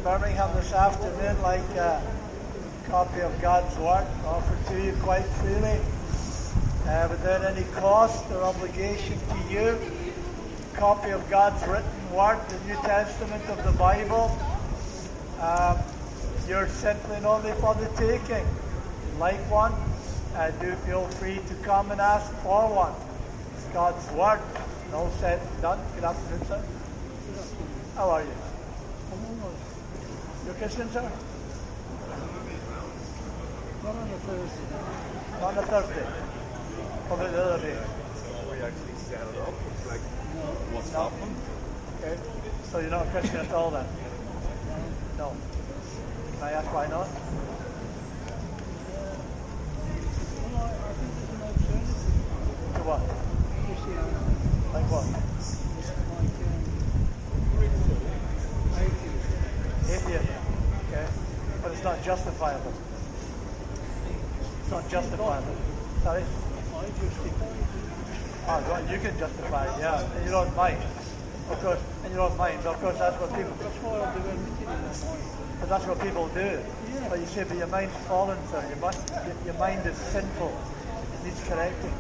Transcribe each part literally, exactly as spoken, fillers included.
Birmingham this afternoon like a copy of God's Word offered to you quite freely, uh, without any cost or obligation to you. Copy of God's written Word, the New Testament of the Bible. Um, you're simply and only for the taking. If you like one, uh, do feel free to come and ask for one. It's God's Word. And all said and done. Good afternoon, sir. How are you? You're Christian, sir? Not on a Thursday. Not on a Thursday. What about the other day? We actually set it up. It's like, No. what's No. happening? Okay. So you're not a Christian at all then? No. Can I ask why not? Well, I, I think there's an alternative. To what? Christianity. Like what? Like um, atheism. Atheism. Okay. But it's not justifiable. It's not justifiable. Sorry? I justify it. Ah, well, you can justify it, yeah, in your own mind. Of course, in your own mind. Of course, that's what people. That's why I do everything in my mind. But that's what people do. Yeah. But you say, but your mind's fallen, sir. Your, mi- your, your mind is sinful. It needs correcting.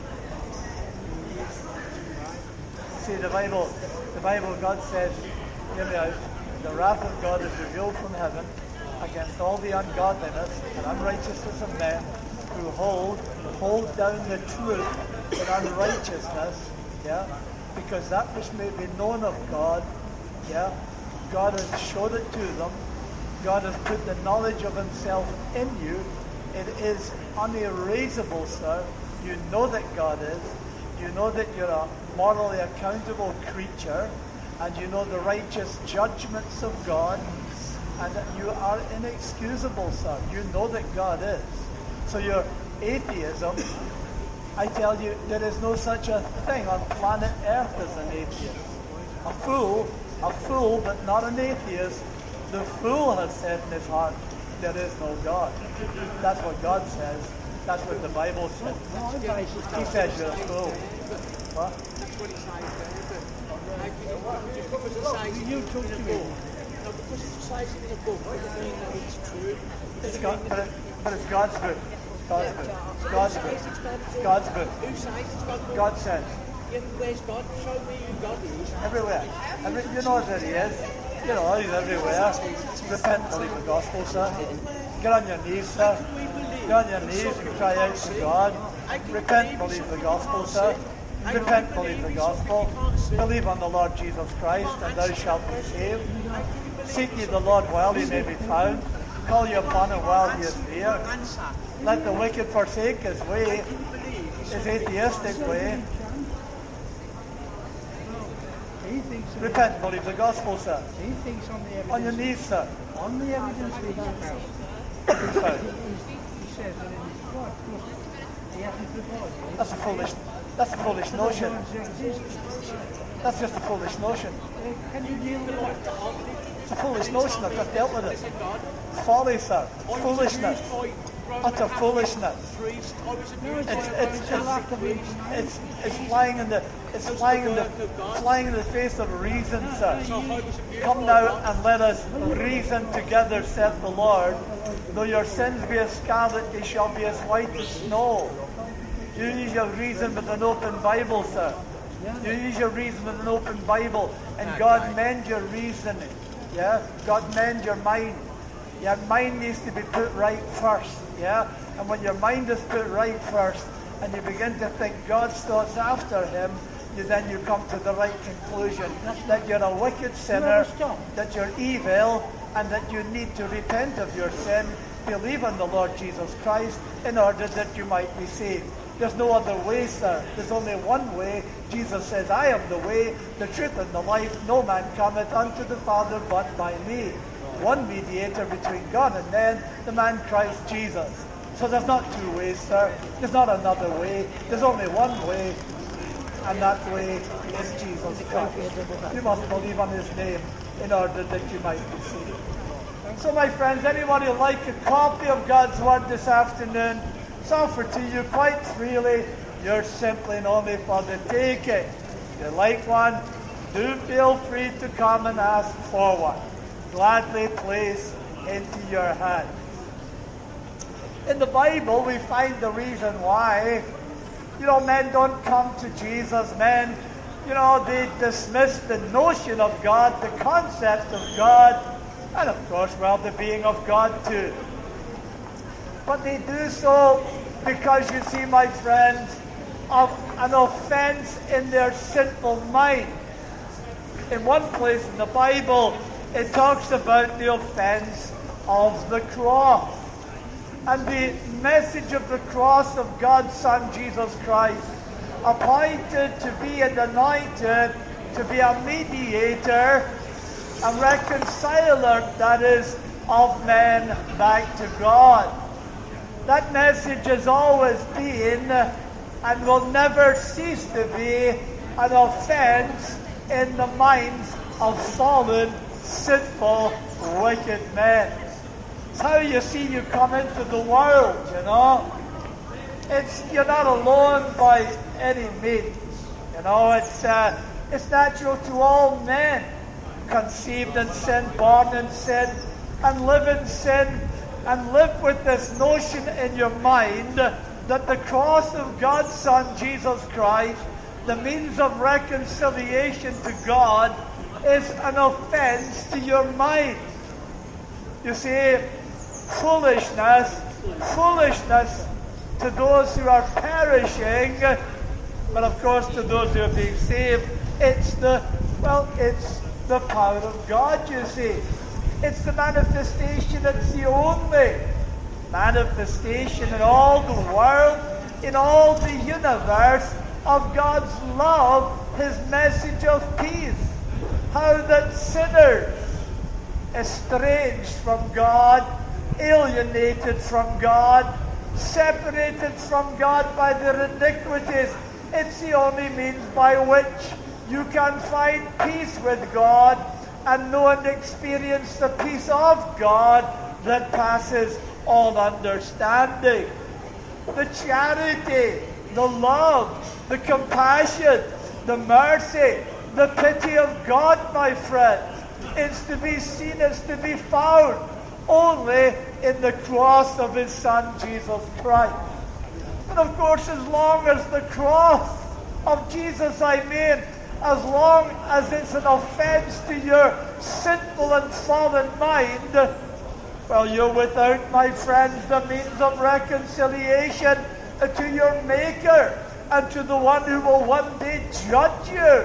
See, the Bible, the Bible, God says, hear me out, the wrath of God is revealed from heaven against all the ungodliness and unrighteousness of men who hold, hold down the truth in unrighteousness, yeah, because that which may be known of God, yeah, God has showed it to them. God has put the knowledge of himself in you. It is unerasable, sir. You know that God is. You know that you're a morally accountable creature, and you know the righteous judgments of God, and that you are inexcusable, sir. You know that God is. So your atheism, I tell you, there is no such a thing on planet Earth as an atheist. A fool, a fool, but not an atheist. The fool has said in his heart, there is no God. That's what God says. That's what the Bible says. He says you're a fool. What? That's what it says there, but like, just because it says it You in talk a to me. book, no, because it says it in a book, doesn't mean that it's true. It's God, but, it, but it's God's book. It's God's book. It's God's Who book. says it's God's It's book? God's book. Who says it's God's book? God says. Yeah, where's God? Show me who God is. Everywhere. Every, you know that he is. You know, he's everywhere. Repent and believe the gospel, sir. Get on your knees, sir. Get on your knees and cry out to God. Repent and believe the gospel, sir. Repent and believe the gospel. Believe on the Lord Jesus Christ, and thou shalt be saved. Seek ye the Lord while he may be found. Call ye upon him while he is near. Answer. Let the wicked forsake his way, his atheistic way. He thinks of Repent and believe the gospel, sir. He thinks on the evidence. On your knees, sir. On the evidence we have now. Be found. He says that in his God, look, he hasn't provided. That's a foolish, that's a foolish notion. Uh, That's just a foolish notion. Can you deal with that? It's a foolish notion. I've just dealt with it. Folly, sir. Foolishness. Utter foolishness. It's it's It's a lack of it's information. it's, it's flying in the it's flying in the flying in the face of reason, sir. Come now and let us reason together, saith the Lord. Though your sins be as scarlet, they shall be as white as snow. You use your reason with an open Bible, sir. You use your reason with an open Bible, and God mend your reasoning. Yeah, God mend your mind. Your mind needs to be put right first. Yeah, and when your mind is put right first, and you begin to think God's thoughts after Him, you then you come to the right conclusion that you're a wicked sinner, that you're evil, and that you need to repent of your sin, believe on the Lord Jesus Christ, in order that you might be saved. There's no other way, sir. There's only one way. Jesus says, I am the way, the truth, and the life. No man cometh unto the Father but by me. One mediator between God and men, the man Christ Jesus. So there's not two ways, sir. There's not another way. There's only one way, and that way is Jesus Christ. You must believe on his name in order that you might be saved. So, my friends, anybody who like a copy of God's Word this afternoon, it's offered to you quite freely. You're simply and only for the taking. If you like one, do feel free to come and ask for one. gladly place into your hands. In the Bible, we find the reason why, you know, men don't come to Jesus. Men, you know, they dismiss the notion of God, the concept of God, and of course, well, the being of God too. But they do so because, you see, my friends, of an offense in their sinful mind. In one place in the Bible, it talks about the offense of the cross. And the message of the cross of God's Son, Jesus Christ, appointed to be and anointed to be a mediator, a reconciler, that is, of men back to God. That message has always been and will never cease to be an offense in the minds of fallen, sinful, wicked men. It's how you see you come into the world, you know. It's you're not alone by any means. You know, it's uh, it's natural to all men, conceived in sin, born in sin, and live in sin, and live with this notion in your mind that the cross of God's Son, Jesus Christ, the means of reconciliation to God, is an offense to your mind. You see, foolishness, foolishness to those who are perishing, but of course to those who are being saved, it's the, well, it's the power of God, you see. It's the manifestation, it's the only manifestation in all the world, in all the universe, of God's love, His message of peace. How that sinners, estranged from God, alienated from God, separated from God by their iniquities, it's the only means by which you can find peace with God and know and experience the peace of God that passes all understanding. The charity, the love, the compassion, the mercy, the pity of God, my friends, is to be seen, is to be found only in the cross of His Son, Jesus Christ. And of course, as long as the cross of Jesus, I mean, as long as it's an offense to your sinful and fallen mind, well, you're without, my friends, the means of reconciliation to your Maker and to the one who will one day judge you.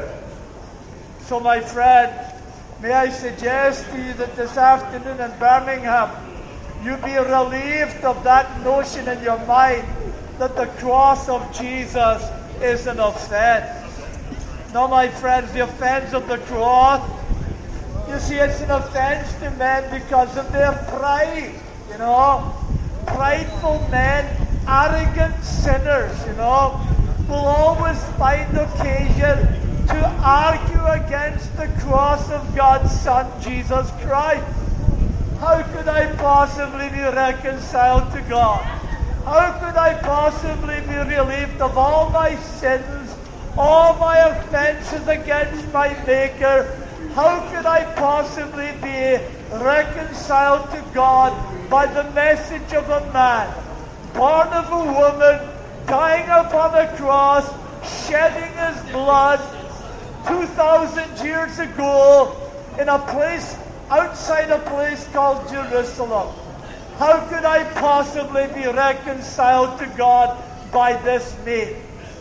So, my friends, may I suggest to you that this afternoon in Birmingham, you be relieved of that notion in your mind that the cross of Jesus is an offense. No, my friends, the offense of the cross, you see, it's an offense to men because of their pride, you know. Prideful men, arrogant sinners, you know, will always find occasion to argue against the cross of God's Son, Jesus Christ. How could I possibly be reconciled to God? How could I possibly be relieved of all my sins, all my offenses against my Maker? How could I possibly be reconciled to God by the message of a man, born of a woman, dying upon a cross, shedding his blood two thousand years ago in a place outside a place called Jerusalem? How could I possibly be reconciled to God by this means?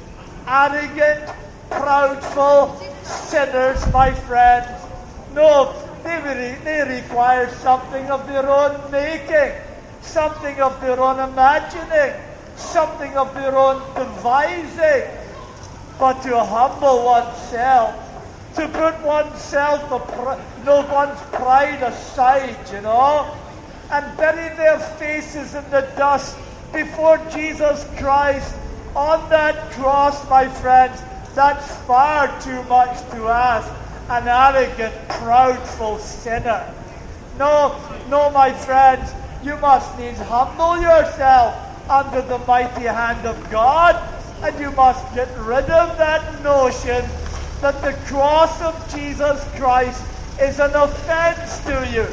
Arrogant, proudful sinners, my friends. No, they, re- they require something of their own making, something of their own imagining, something of their own devising. But to humble oneself, to put oneself, a, no one's pride aside, you know, and bury their faces in the dust before Jesus Christ on that cross, my friends, that's far too much to ask an arrogant, proudful sinner. No, no, my friends, you must needs humble yourself under the mighty hand of God, and you must get rid of that notion that the cross of Jesus Christ is an offense to you.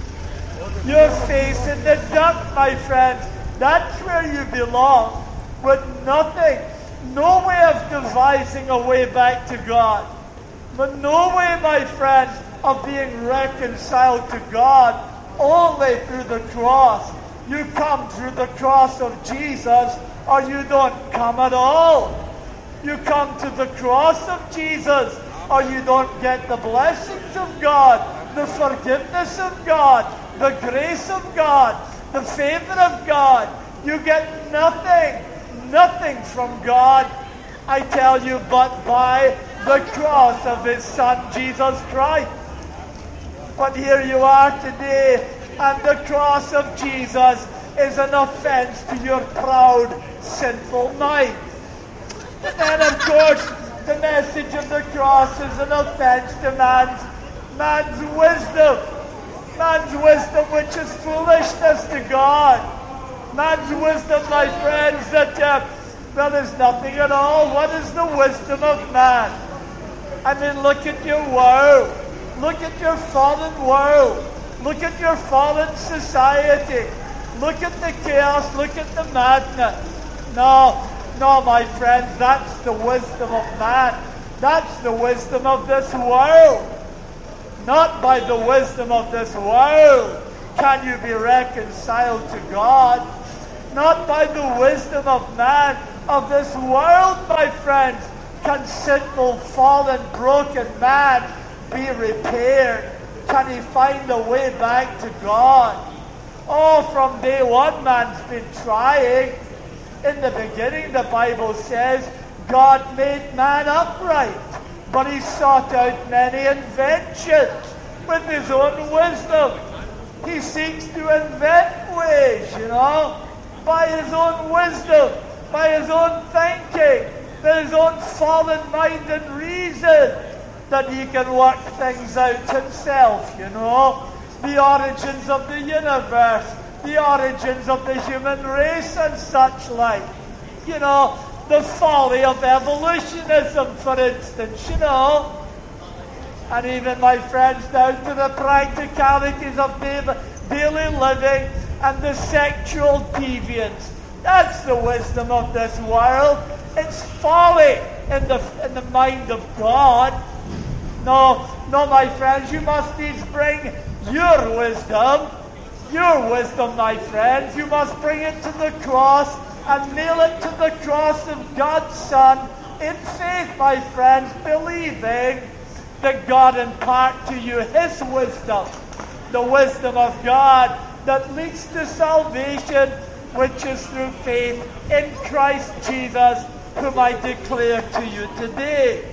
You're facing the dump, my friends. That's where you belong, with nothing. No way of devising a way back to God. But no way, my friends, of being reconciled to God, only through the cross. You come through the cross of Jesus, or you don't come at all. You come to the cross of Jesus, or you don't get the blessings of God, the forgiveness of God, the grace of God, the favor of God. You get nothing, nothing from God, I tell you, but by the cross of His Son, Jesus Christ. But here you are today, and the cross of Jesus is an offense to your proud, sinful mind. And then, of course, the message of the cross is an offense to man's, man's wisdom. Man's wisdom, which is foolishness to God. Man's wisdom, my friends, that uh, well, there's nothing at all. What is the wisdom of man? I mean, look at your world. Look at your fallen world. Look at your fallen society. Look at the chaos. Look at the madness. No, no, my friends, that's the wisdom of man. That's the wisdom of this world. Not by the wisdom of this world can you be reconciled to God. Not by the wisdom of man, of this world, my friends, can sinful, fallen, broken man be repaired. Can he find a way back to God? Oh, from day one, man's been trying. In the beginning, the Bible says, God made man upright, but he sought out many inventions with his own wisdom. He seeks to invent ways, you know, by his own wisdom, by his own thinking, by his own fallen mind and reason, that he can work things out himself, you know. The origins of the universe, the origins of the human race and such like. You know, the folly of evolutionism, for instance, you know. And even, my friends, down to the practicalities of daily living and the sexual deviance. That's the wisdom of this world. It's folly in the, in the mind of God. No, no, my friends, you must needs bring your wisdom, your wisdom, my friends. You must bring it to the cross and nail it to the cross of God's Son in faith, my friends, believing that God impart to you His wisdom, the wisdom of God that leads to salvation, which is through faith in Christ Jesus, whom I declare to you today.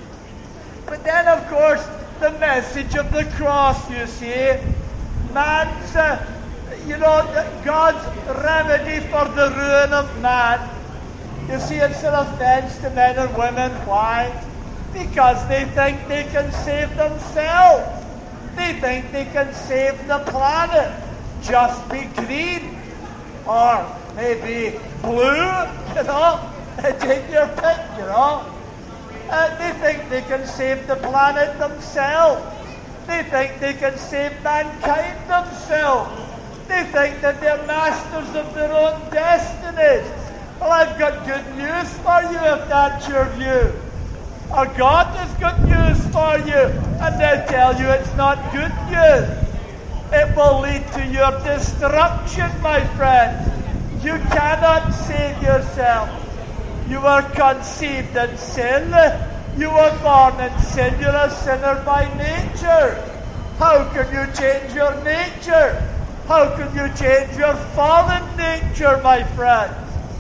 But then, of course, the message of the cross, you see, man's, uh, you know, God's remedy for the ruin of man. You see, it's an offense to men and women. Why? Because they think they can save themselves. They think they can save the planet. Just be green. Or maybe blue, you know. Take your pick, you know. Uh, they think they can save the planet themselves. They think they can save mankind themselves. They think that they're masters of their own destinies. Well, I've got good news for you if that's your view. Our God has good news for you, and I tell you it's not good news. It will lead to your destruction, my friends. You cannot save yourself. You were conceived in sin. You were born in sin. You're a sinner by nature. How can you change your nature? How can you change your fallen nature, my friends?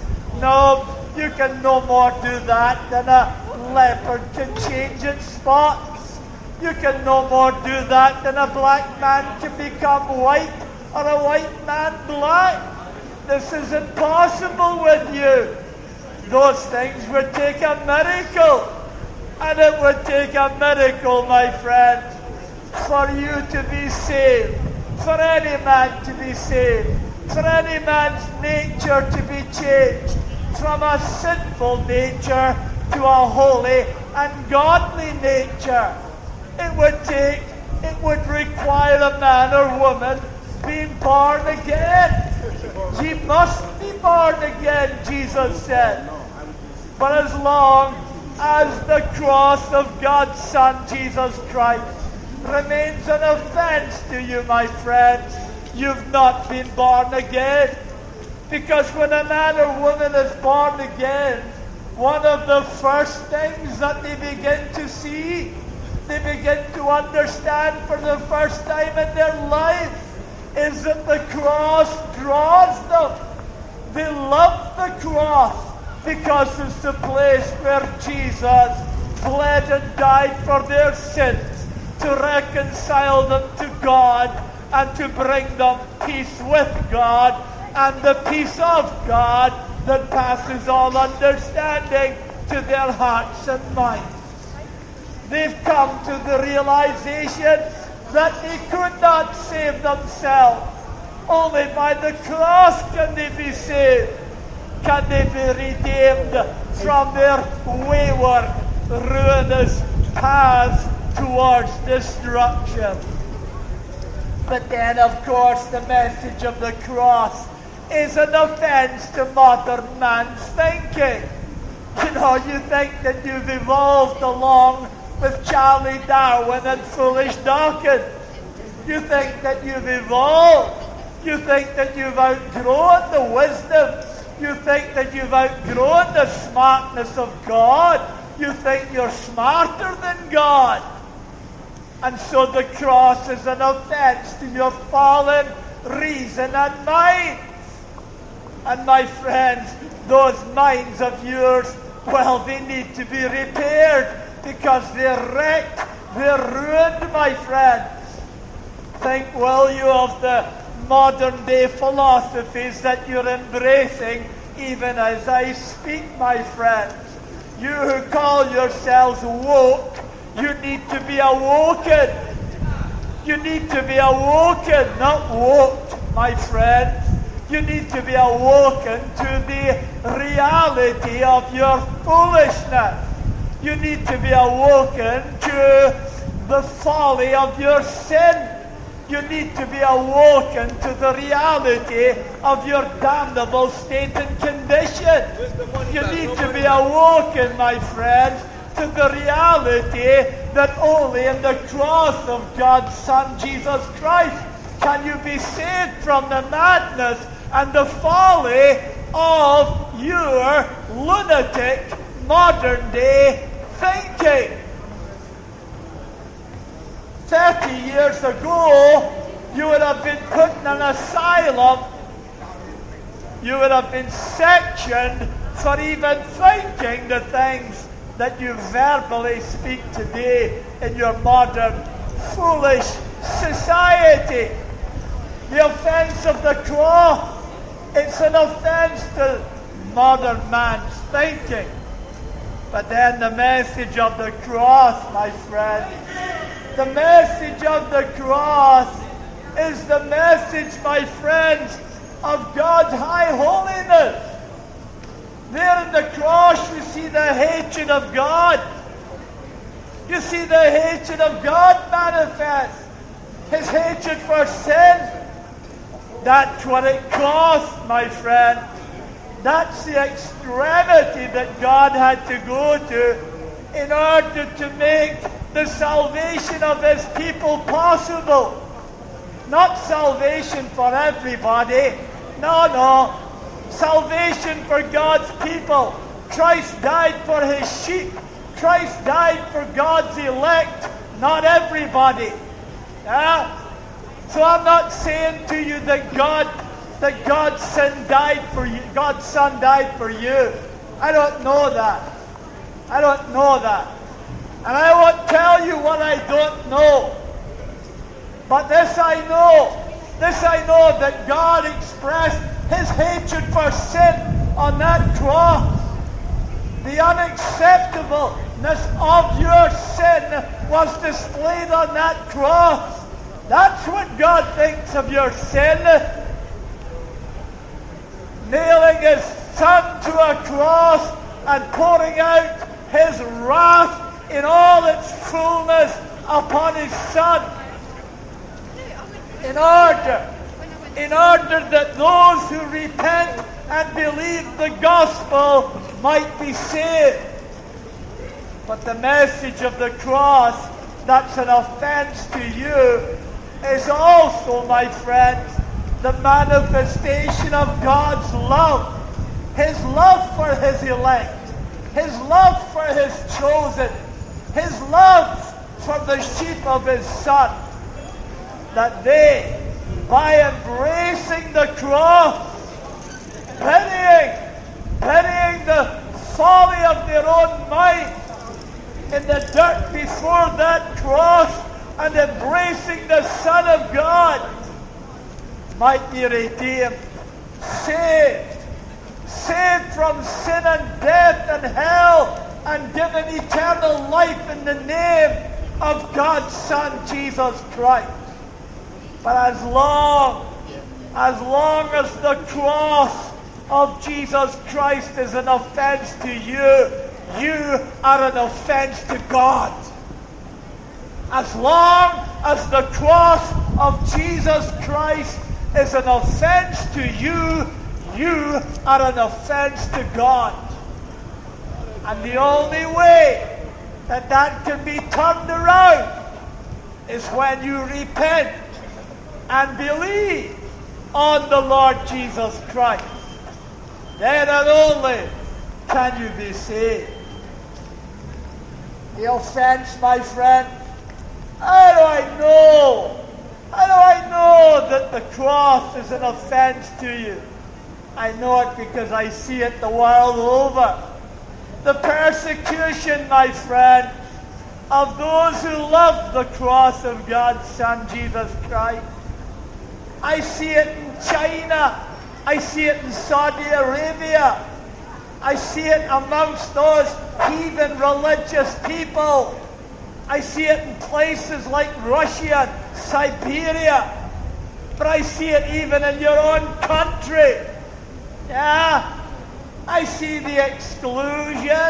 No, you can no more do that than a leopard can change its spots. You can no more do that than a black man can become white or a white man black. This is impossible with you. Those things would take a miracle. And it would take a miracle, my friends, for you to be saved, for any man to be saved, for any man's nature to be changed from a sinful nature to a holy and godly nature. It would take it would require a man or woman being born again. Ye must be born again, Jesus said. But as long as the cross of God's Son, Jesus Christ, remains an offense to you, my friends, you've not been born again. Because when a man or woman is born again, one of the first things that they begin to see, they begin to understand for the first time in their life, is that the cross draws them. They love the cross because it's the place where Jesus bled and died for their sins to reconcile them to God and to bring them peace with God and the peace of God that passes all understanding to their hearts and minds. They've come to the realization that they could not save themselves. Only by the cross can they be saved. Can they be redeemed from their wayward, ruinous paths towards destruction. But then, of course, the message of the cross is an offense to modern man's thinking. You know, you think that you've evolved along with Charlie Darwin and foolish Dawkins. You think that you've evolved. You think that you've outgrown the wisdom. You think that you've outgrown the smartness of God. You think you're smarter than God. And so the cross is an offense to your fallen reason and mind. And my friends, those minds of yours, well, they need to be repaired because they're wrecked, they're ruined, my friends. Think, will you, of the modern day philosophies that you're embracing even as I speak, my friends. You who call yourselves woke, you need to be awoken. You need to be awoken, not woke, my friends. You need to be awoken to the reality of your foolishness. You need to be awoken to the folly of your sin. You need to be awoken to the reality of your damnable state and condition. You need to be awoken, my friends, to the reality that only in the cross of God's Son, Jesus Christ, can you be saved from the madness and the folly of your lunatic modern-day thinking. Thirty years ago, you would have been put in an asylum. You would have been sectioned for even thinking the things that you verbally speak today in your modern, foolish society. The offense of the cross, it's an offense to modern man's thinking. But then the message of the cross, my friend, the message of the cross is the message, my friends, of God's high holiness. There in the cross you see the hatred of God. You see the hatred of God manifest. His hatred for sin. That's what it cost, my friend. That's the extremity that God had to go to in order to make the salvation of His people possible. Not salvation for everybody. No, no. Salvation for God's people. Christ died for His sheep. Christ died for God's elect, not everybody. Yeah? So I'm not saying to you that God, that God's Son died for you. God's Son died for you. I don't know that. I don't know that. And I won't tell you what I don't know. But this I know. This I know, that God expressed His hatred for sin on that cross. The unacceptableness of your sin was displayed on that cross. That's what God thinks of your sin. Nailing His Son to a cross and pouring out His wrath in all its fullness upon His Son. In order, in order that those who repent and believe the gospel might be saved. But the message of the cross that's an offense to you is also, my friends, the manifestation of God's love. His love for His elect. His love for His chosen. His love for the sheep of His Son. That they, by embracing the cross, pitying, pitying the folly of their own mind in the dirt before that cross and embracing the Son of God, might be redeemed, saved, saved from sin and death and hell, and given eternal life in the name of God's Son, Jesus Christ. But as long, as long as the cross of Jesus Christ is an offense to you, you are an offense to God. As long as the cross of Jesus Christ is an offense to you, you are an offense to God. And the only way that that can be turned around is when you repent and believe on the Lord Jesus Christ. Then and only can you be saved. The offense, my friend, how do I know? How do I know that the cross is an offense to you? I know it because I see it the world over. The persecution, my friend, of those who love the cross of God's Son, Jesus Christ. I see it in China. I see it in Saudi Arabia. I see it amongst those heathen religious people. I see it in places like Russia and Siberia. But I see it even in your own country. Yeah. I see the exclusion.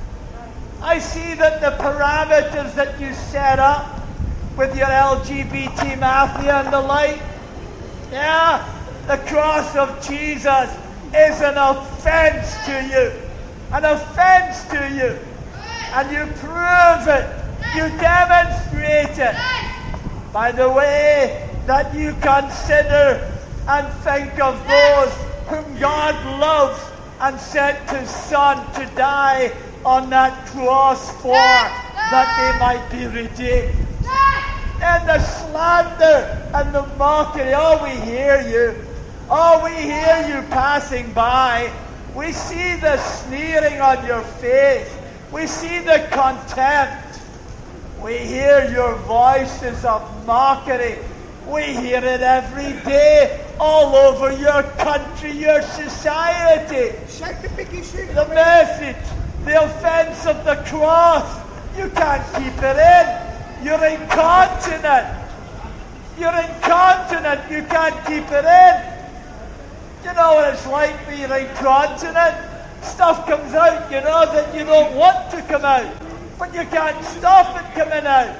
I see that the parameters that you set up with your L G B T mafia and the like. Yeah. The cross of Jesus is an offense to you. An offense to you. And you prove it. You demonstrate it by the way that you consider and think of those whom God loves and sent His Son to die on that cross for, that they might be redeemed. And the slander and the mockery, oh, we hear you. Oh, we hear you passing by. We see the sneering on your face. We see the contempt. We hear your voices of mockery. We hear it every day, all over your country, your society. The message, the offense of the cross, you can't keep it in. You're incontinent. You're incontinent. You can't keep it in. You know what it's like when you're incontinent? Stuff comes out, you know, that you don't want to come out. But you can't stop it coming out.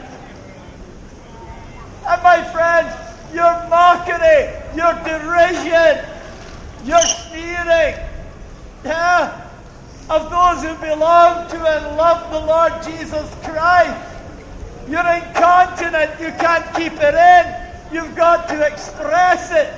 And my friends, your mockery, your derision, your sneering, yeah, of those who belong to and love the Lord Jesus Christ. You're incontinent. You can't keep it in. You've got to express it.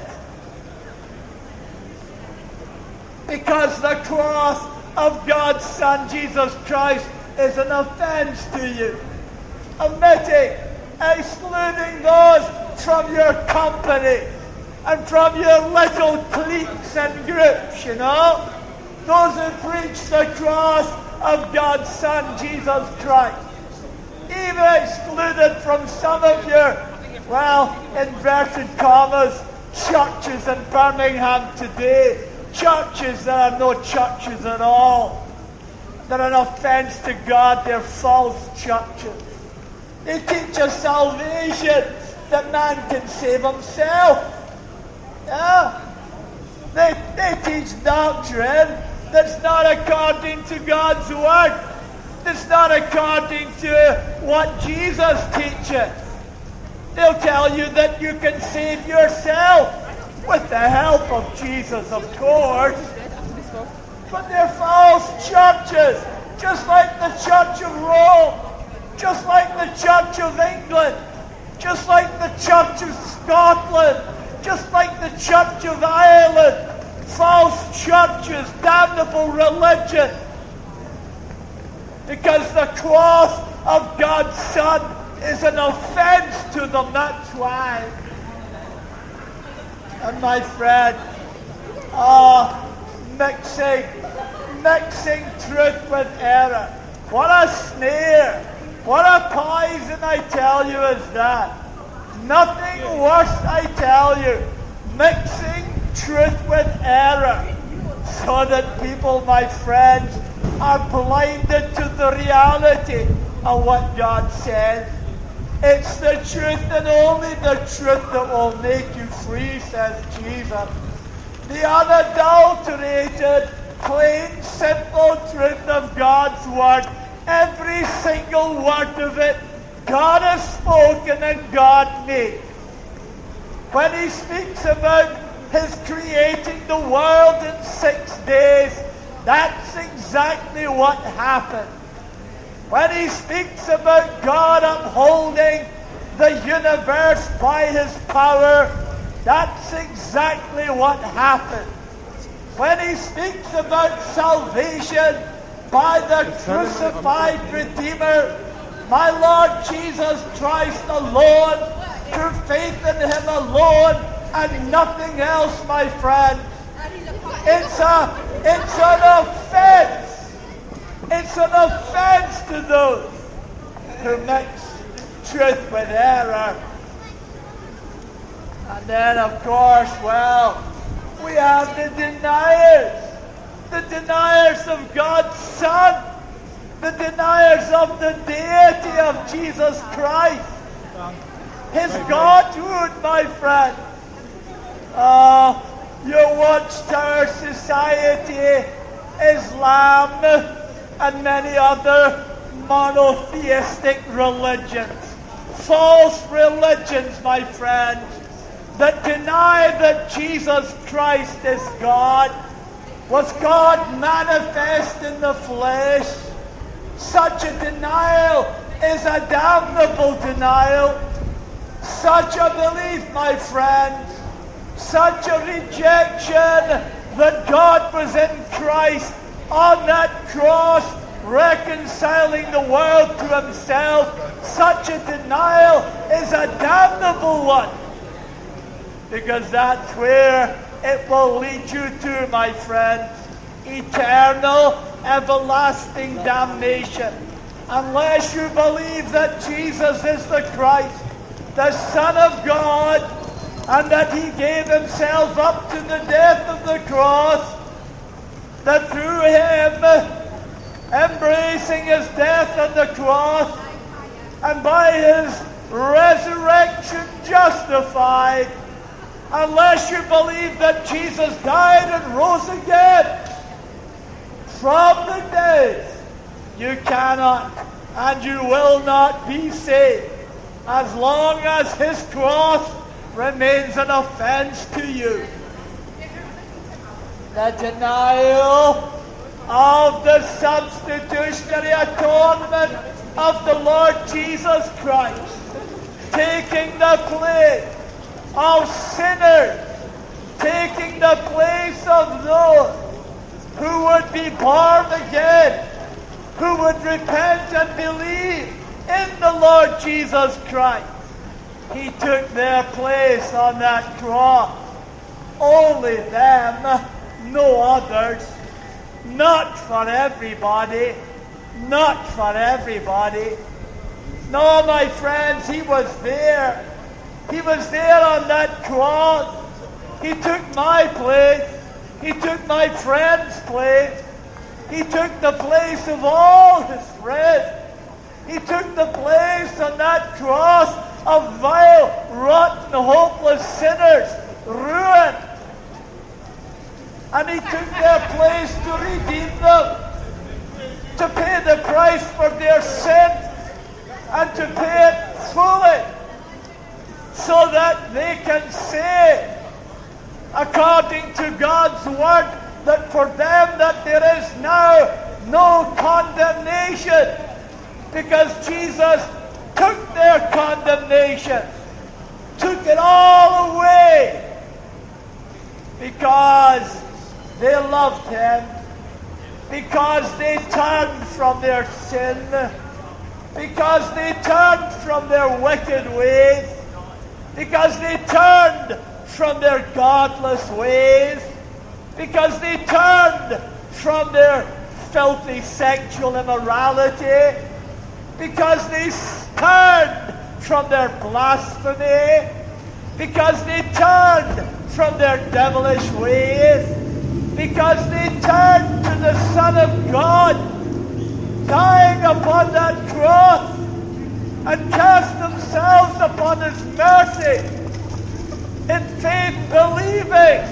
Because the cross of God's Son, Jesus Christ, is an offense to you. Omitting, excluding those from your company and from your little cliques and groups, you know. Those who preach the cross of God's Son, Jesus Christ. Even excluded from some of your, well, inverted commas, churches in Birmingham today. Churches that are no churches at all. They're an offense to God. They're false churches. They teach a salvation that man can save himself. Yeah. They, they teach doctrine that's not according to God's word. That's not according to what Jesus teaches. They'll tell you that you can save yourself with the help of Jesus, of course. But they're false churches, just like the Church of Rome, just like the Church of England, just like the Church of Scotland, just like the Church of Ireland. False churches, damnable religion. Because the cross of God's Son is an offense to them, that's why. And my friend, ah, mixing, mixing truth with error. What a snare, what a poison, I tell you, is that. Nothing worse, I tell you, mixing truth with error, so that people, my friends, are blinded to the reality of what God says. It's the truth and only the truth that will make you free, says Jesus. The unadulterated, plain, simple truth of God's Word, every single word of it, God has spoken and God made. When He speaks about His creating the world in six days, that's exactly what happened. When He speaks about God upholding the universe by His power, that's exactly what happened. When He speaks about salvation by the crucified Redeemer, my Lord Jesus Christ alone, through faith in Him alone, and nothing else, my friend. It's a, it's an offense. It's an offense to those who mix truth with error. And then, of course, well, we have the deniers. The deniers of God's Son. The deniers of the deity of Jesus Christ. His Godhood, my friend. Uh, your Watchtower Society, Islam, and many other monotheistic religions. False religions, my friends, that deny that Jesus Christ is God. Was God manifest in the flesh? Such a denial is a damnable denial. Such a belief, my friends, such a rejection that God was in Christ on that cross, reconciling the world to Himself, such a denial is a damnable one. Because that's where it will lead you to, my friends. Eternal, everlasting damnation. Unless you believe that Jesus is the Christ, the Son of God, and that He gave Himself up to the death of the cross, that through Him, embracing His death on the cross, and by His resurrection justified, unless you believe that Jesus died and rose again from the dead, you cannot and you will not be saved as long as His cross remains an offense to you. The denial of the substitutionary atonement of the Lord Jesus Christ, taking the place of sinners, taking the place of those who would be born again, who would repent and believe in the Lord Jesus Christ. He took their place on that cross. Only them, no others. Not for everybody. Not for everybody. No, my friends, He was there. He was there on that cross. He took my place. He took my friend's place. He took the place of all His friends. He took the place on that cross of vile, rotten, hopeless sinners, ruined. And He took their place to redeem them, to pay the price for their sin, and to pay it fully. so that they can say, according to God's word, that for them that there is now no condemnation, because Jesus took their condemnation, took it all away, because they loved Him, because they turned from their sin, because they turned from their wicked ways, because they turned from their godless ways, because they turned from their filthy sexual immorality, because they turned from their blasphemy, because they turned from their devilish ways, because they turned to the Son of God, dying upon that cross, and cast themselves upon His mercy, in faith believing.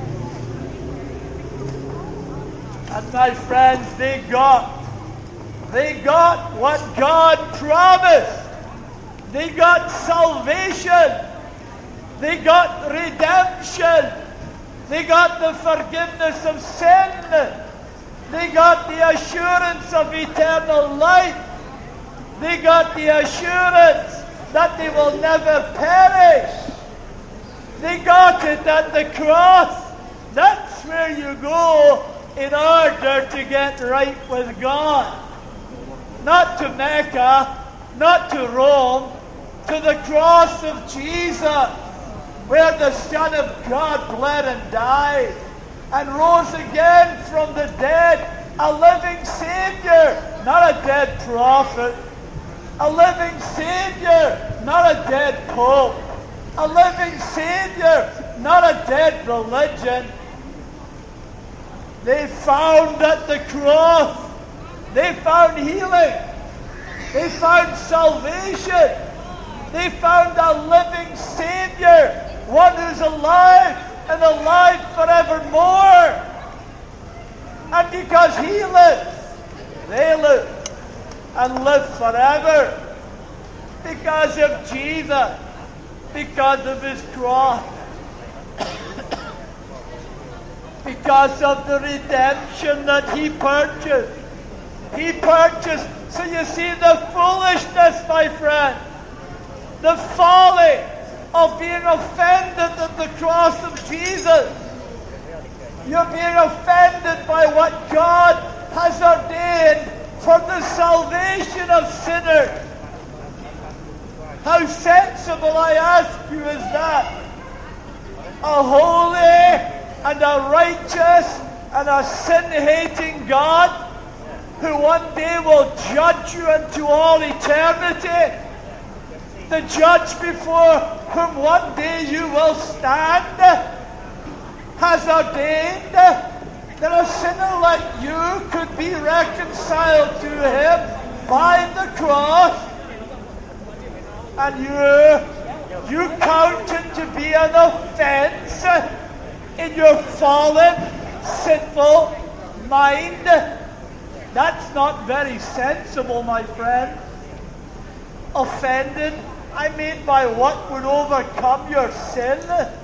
And my friends, they got, they got what God promised. They got salvation. They got redemption. They got the forgiveness of sin. They got the assurance of eternal life. They got the assurance that they will never perish. They got it at the cross. That's where you go in order to get right with God. Not to Mecca, not to Rome, to the cross of Jesus, where the Son of God bled and died and rose again from the dead, a living Savior, not a dead prophet, a living Savior, not a dead pope, a living Savior, not a dead religion. They found at the cross, they found healing, they found salvation, they found a living Savior, one who's alive and alive forevermore. And because He lives, they live and live forever. Because of Jesus, because of His cross, because of the redemption that He purchased. He purchased. So you see the foolishness, my friend, the folly of being offended at the cross of Jesus. You're being offended by what God has ordained for the salvation of sinners. How sensible, I ask you, is that? A holy and a righteous and a sin-hating God who one day will judge you into all eternity, the judge before whom one day you will stand, has ordained that a sinner like you could be reconciled to Him by the cross, and you, you count it to be an offense in your fallen, sinful mind. That's not very sensible, my friend. Offended, I mean, by what would overcome your sin.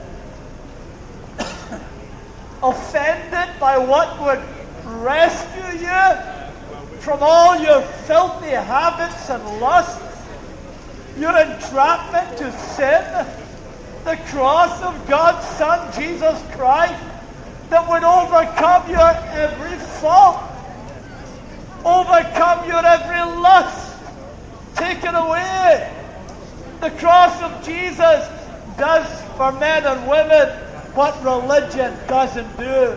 Offended by what would rescue you from all your filthy habits and lusts, your entrapment to sin. The cross of God's Son, Jesus Christ, that would overcome your every fault, overcome your every lust, take it away. The cross of Jesus does for men and women what religion doesn't do.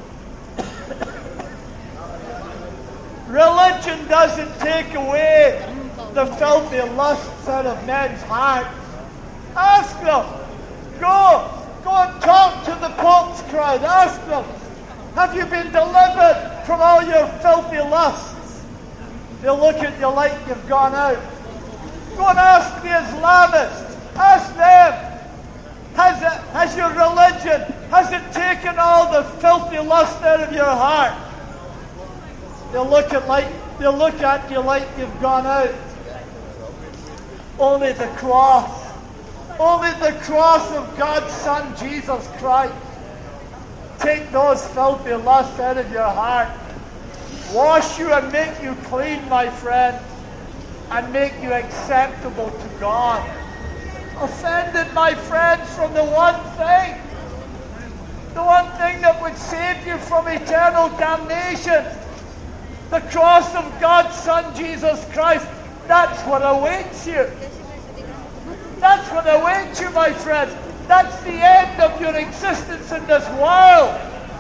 Religion doesn't take away the filthy lusts out of men's hearts. Ask them. Go, go and talk to the Pope's crowd. Ask them, have you been delivered from all your filthy lusts? They'll look at you like you've gone out. Go and ask the Islamists. Ask them, has, it, has your religion, has it taken all the filthy lust out of your heart? They'll look at like they'll look at you like you've gone out. Only the cross Only the cross of God's Son, Jesus Christ. Take those filthy lusts out of your heart. Wash you and make you clean, my friend, and make you acceptable to God. Offended, my friends, from the one thing, the one thing that would save you from eternal damnation, the cross of God's Son, Jesus Christ. That's what awaits you. That's what awaits you, my friends. That's the end of your existence in this world.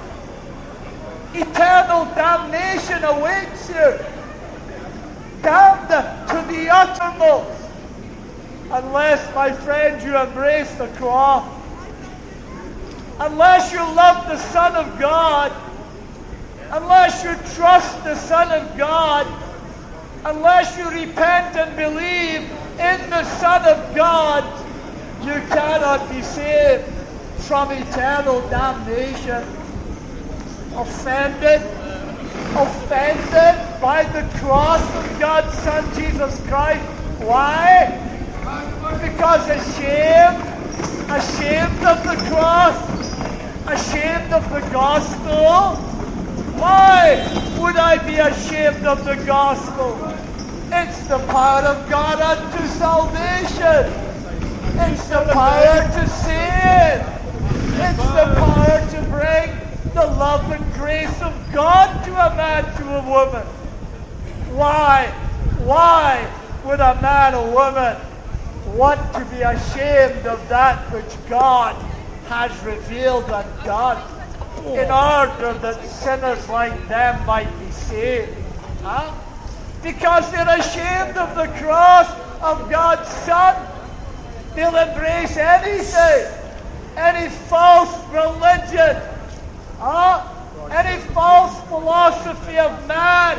Eternal damnation awaits you. Damned to the uttermost. Unless, my friend, you embrace the cross. Unless you love the Son of God. Unless you trust the Son of God. Unless you repent and believe in the Son of God, you cannot be saved from eternal damnation. Offended, offended by the cross of God's Son, Jesus Christ. Why? Because ashamed, ashamed of the cross, ashamed of the gospel. Why would I be ashamed of the gospel? It's the power of God unto salvation. It's the power to save. It's the power to bring the love and grace of God to a man, to a woman. Why? Why would a man or woman want to be ashamed of that which God has revealed and done in order that sinners like them might be saved? Huh? Because they're ashamed of the cross of God's Son. They'll embrace anything, any false religion, huh? Any false philosophy of man,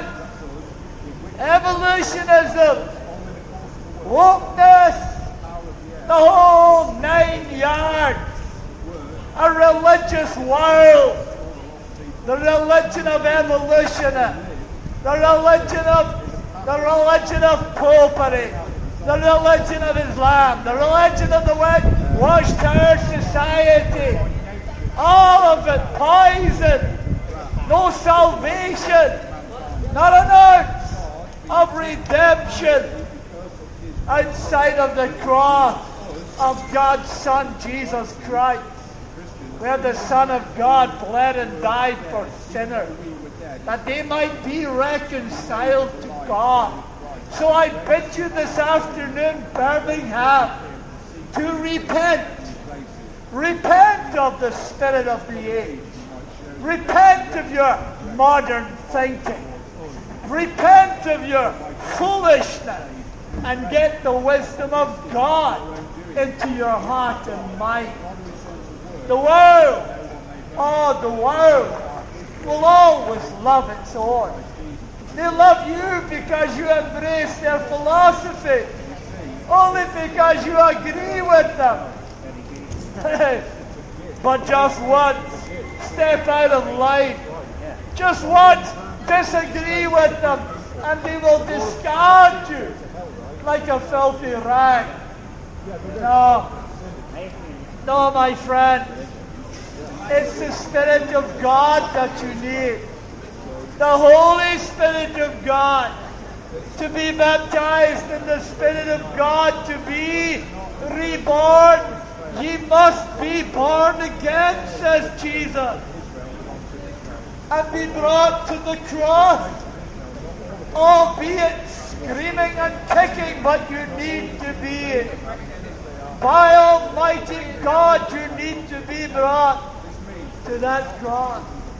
evolutionism, wokeness, the whole nine yards, a religious world, the religion of evolution, the religion of the religion of popery, the religion of Islam, the religion of the Watchtower Society, all of it poison, no salvation, not an ounce of redemption outside of the cross of God's Son, Jesus Christ, where the Son of God bled and died for sinners, that they might be reconciled to God. So I bid you this afternoon, Birmingham, to repent. Repent of the spirit of the age. Repent of your modern thinking. Repent of your foolishness and get the wisdom of God into your heart and mind. The world, oh, the world will always love its own. They love you because you embrace their philosophy, only because you agree with them. But just once, step out of line. Just once, disagree with them, and they will discard you like a filthy rag. No, no, my friend. It's the Spirit of God that you need. The Holy Spirit of God. To be baptized in the Spirit of God. To be reborn. Ye must be born again, says Jesus. And be brought to the cross. Albeit screaming and kicking, but you need to be. By Almighty God, you need to be brought to that cross.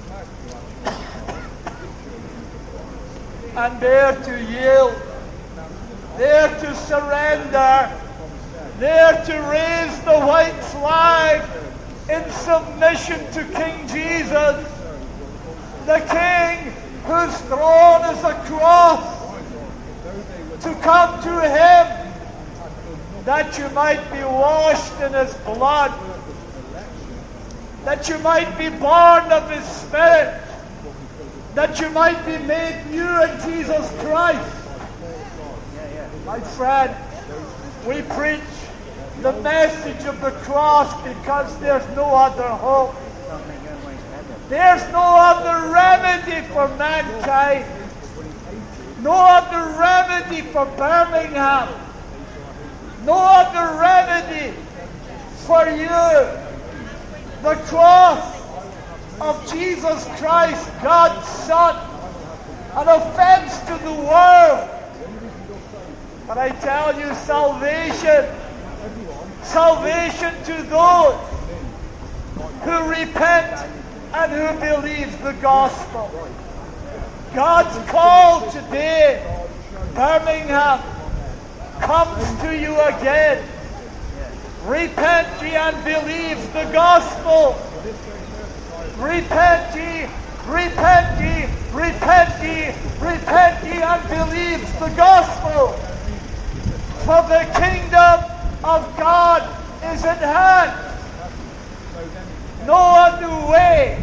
And there to yield, there to surrender, there to raise the white flag in submission to King Jesus, the King whose throne is a cross, to come to Him that you might be washed in His blood, that you might be born of His Spirit, that you might be made new in Jesus Christ. My friend, we preach the message of the cross, because there's no other hope. There's no other remedy for mankind. No other remedy for Birmingham. No other remedy for you. The cross of Jesus Christ, God's Son, an offense to the world. But I tell you, salvation, salvation to those who repent and who believe the gospel. God's call today, Birmingham, comes to you again. Repent ye and believe the gospel. Repent ye, repent ye, repent ye, repent ye and believe the gospel. For the kingdom of God is at hand. No other way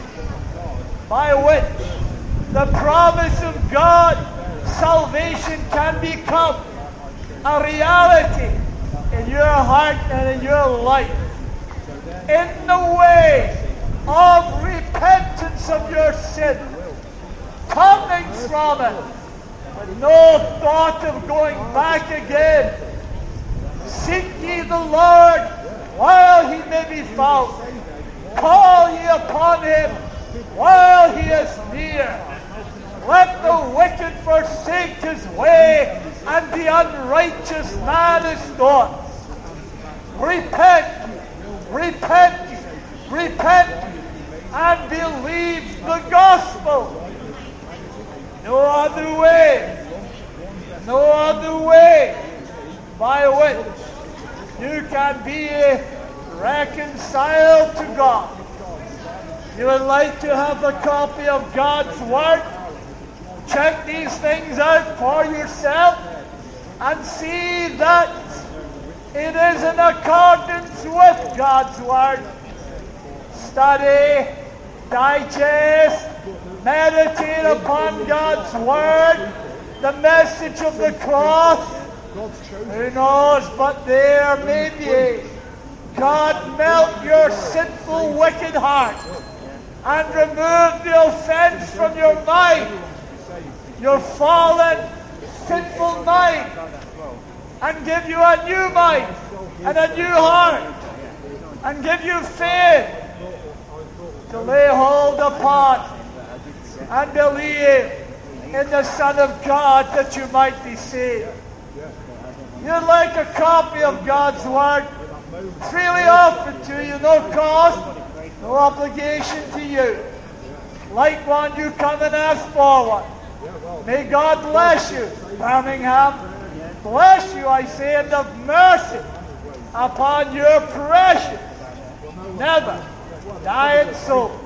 by which the promise of God, salvation, can become a reality in your heart and in your life. In the way of repentance of your sin, coming from it, with no thought of going back again. Seek ye the Lord while he may be found. Call ye upon him while he is near. Let the wicked forsake his way, and the unrighteous man his thoughts. Repent, repent, repent, and believe the gospel. No other way, no other way by which you can be reconciled to God. You would like to have a copy of God's Word? Check these things out for yourself and see that it is in accordance with God's Word. Study, digest, meditate upon God's Word, the message of the cross. Who knows, but there may be. God melt your sinful, wicked heart and remove the offense from your mind, your fallen, sinful mind, and give you a new mind and a new heart, and give you faith to lay hold upon and believe in the Son of God that you might be saved. You'd like a copy of God's Word? Freely offered to you, no cost, no obligation to you. Like one, you come and ask for one. May God bless you, Birmingham. Bless you, I say, and have mercy upon your precious, never dying soul.